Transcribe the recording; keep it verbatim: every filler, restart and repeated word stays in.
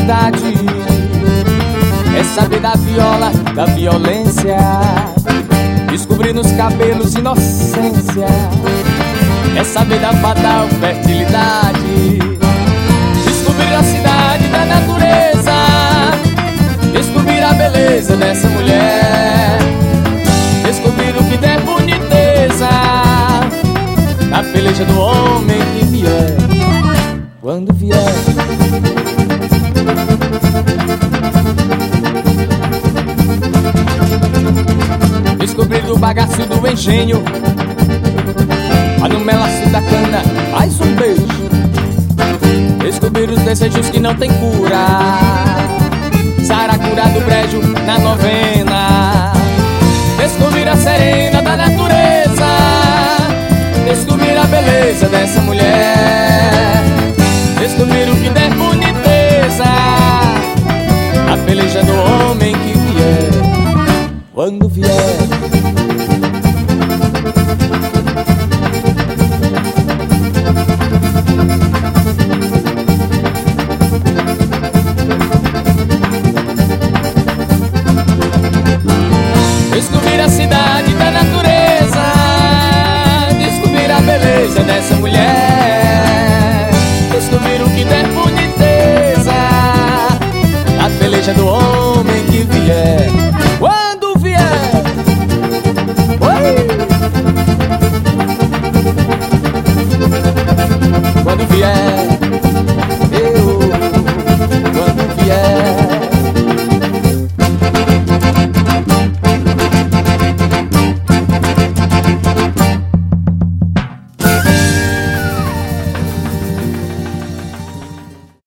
fertilidade, é saber da viola, da violência, descobrir nos cabelos inocência, é saber da fatal fertilidade, descobrir a cidade da natureza, descobrir a beleza dessa mulher, descobrir o que der boniteza na peleja do homem que vier, quando vier. Descobrir o bagaço do engenho, a no melaço da cana, mais um beijo. Descobrir os desejos que não tem cura, saracura do brejo na novena. Descobrir a serena da natureza, descobrir a beleza dessa mulher, descobrir o que der boniteza a peleja do homem que vier, quando vier. Descobrir a cidade da natureza, descobrir a beleza dessa mulher, descobrir o que der boniteza a peleja do homem